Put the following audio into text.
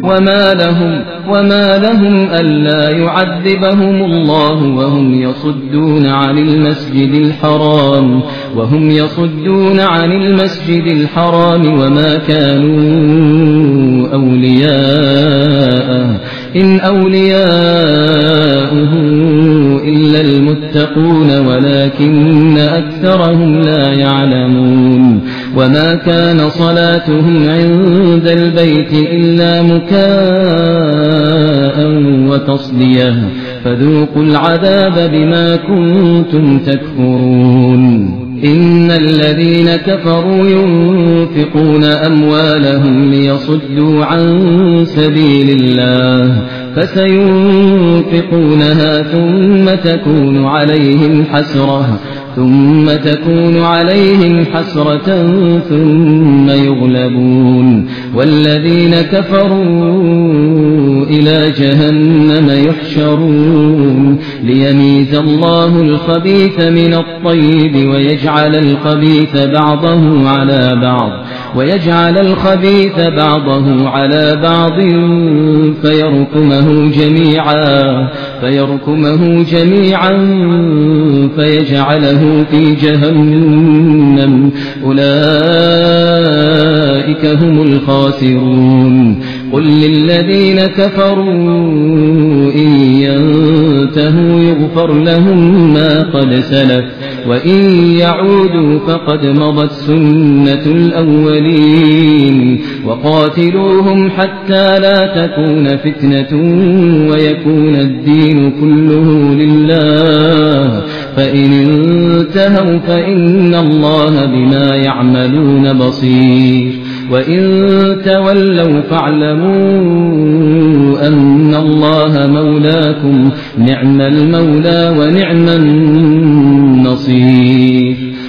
وما لهم ألا يعذبهم الله وهم يصدون عن المسجد الحرام وما كانوا أولياءه إن أولياؤه إلا المتقون ولكن أكثرهم لا يعلمون وما كان صلاتهم عند البيت إلا مكاء وتصدية فذوقوا العذاب بما كنتم تكفرون إن الذين كفروا ينفقون أموالهم ليصدوا عن سبيل الله فسينفقونها ثم تكون عليهم حسرة ثم يغلبون والذين كفروا إلى جهنم يحشرون ليميز الله الخبيث من الطيب ويجعل الخبيث بعضه على بعض فيركمه جميعا فيجعله في جهنم أولئك هم الخاسرون قل للذين كفروا إن ينتهوا يغفر لهم ما قد سلف وإن يعودوا فقد مضت سنة الأولين وقاتلوهم حتى لا تكون فتنة ويكون الدين كله لله فإن انتهوا فإن الله بما يعملون بصير وإن تولوا فاعلموا أن الله مولاكم نعم المولى ونعم النصير